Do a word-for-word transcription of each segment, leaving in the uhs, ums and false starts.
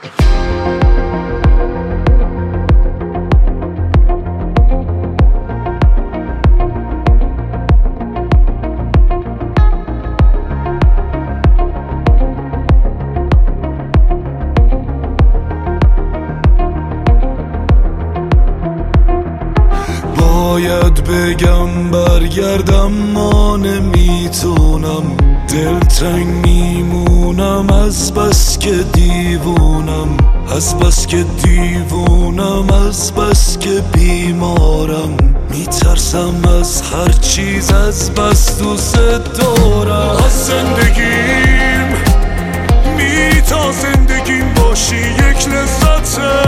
باید بگم برگردم ما نمیتونم، دلتنگ میمونم از بس که دیوونم، از بس که دیوونم، از بس که بیمارم، میترسم از هر چیز از بس دوست دارم. از زندگیم میتا زندگیم باشی یک لذته،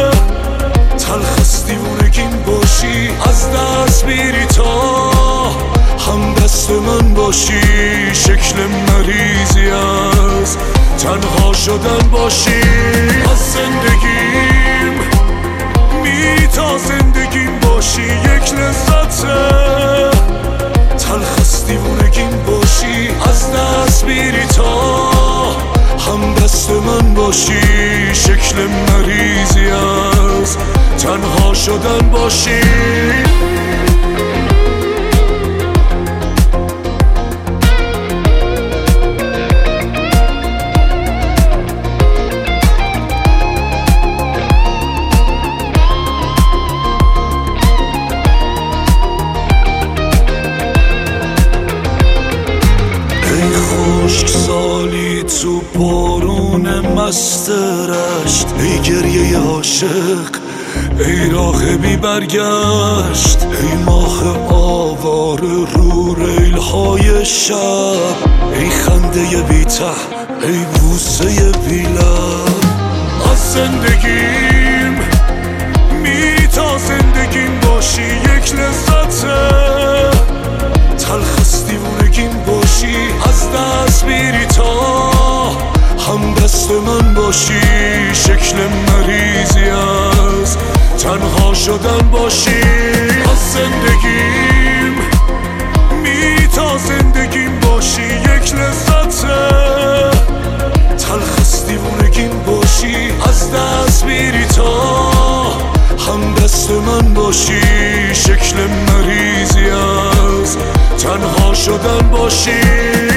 تلخ دیوونگیم باشی از دست میری تا هم دست من باشی، شکل مریضی از تنها شدن باشی. از زندگیم میتا زندگیم باشی یک لذته، تلخ دیوونگیم باشی از دست میری تا هم دست من باشی، شکل مریضی از تنها شدن باشی. ای خشک سالی تو بارون مست رشت، ای گریه عاشق، ای راه بی برگشت، ای ماه آوار رو ریل های شب، ای خنده بی ته، ای بوسه بی لب. از زندگیم میتا زندگیم باشی یک لذته، تلخ دیوونگیم باشی از دست میری تا هم دست من باشی، شکل مریضی از تنها شدن باشی. از زندگیم میتا زندگیم باشی یک لذته، تلخ دیوونگیم باشی از دست میری تا هم دست من باشی، شکل مریضی از تنها شدن باشی.